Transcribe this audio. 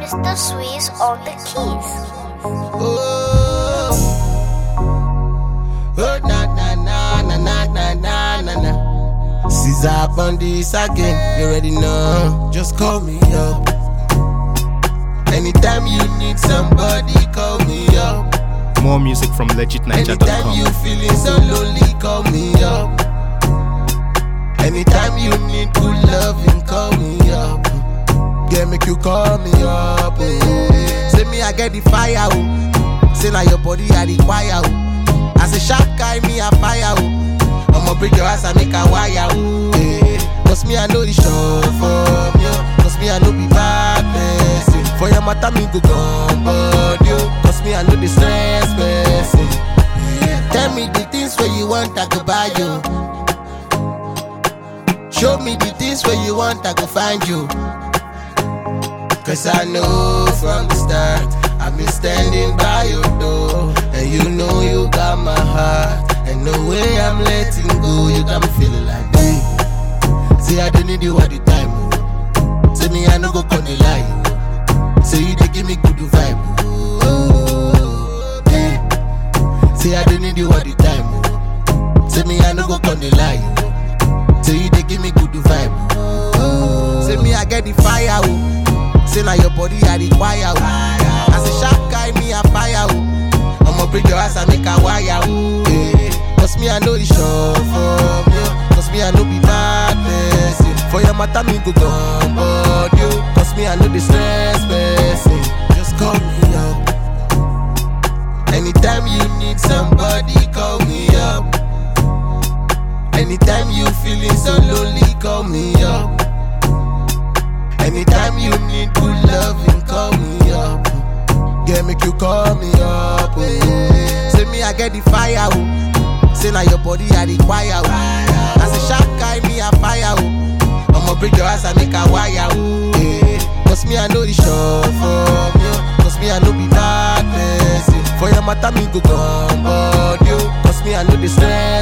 Mr. Swiss on the keys. Oh, na na na na na na na na na. Caesar on this again, you already know. Just call me up. Anytime you need somebody, call me up. More music from legitniger.com. Anytime you feeling so lonely, call me up. Anytime you need good loving, call me up. Yeah, make you call me up. Say me, I get the fire. Say now your body I require. As a sharp guy, me a fire. I'ma break your ass and make a wire. Cause me I know the show for you. Cause me I know be bad person. For your matter me go gone but you. Cause me I know the stress person. Tell me the things where you want I go buy you. Show me the things where you want I go find you. Cause I know from the start I've been standing by your door. And you know you got my heart. And no way I'm letting go. You got me feeling like me. Say I don't need you all the time. Oh. Say me I no go con the lie. Oh. Say you dey give me good vibe. Oh. Yeah. Say I don't need you all the time. Oh. Say me I no go con the lie. Oh. Say you dey give me good vibe. Oh. Say me I get the fire. Oh. Say now your body I require. Oh. As a sharp guy me a fire. Oh. I'ma break your ass and make a wire. Oh. Yeah. Cause me I know the show for you. Cause me I know be bad person. For your matter me go gone but you. Cause me I know the stress person. Just call me up. Anytime you need somebody, call me up. Anytime you feeling so lonely, call me up. Anytime you need good loving, call me up. Yeah, make you call me up. Say me I get the fire. Say now your body I require. As a sharp guy me a fire. I'ma break your ass and make a wire. Cause me I know the show for you. Cause me I know be bad person. For your matter me go gone but you. Cause me I know the stress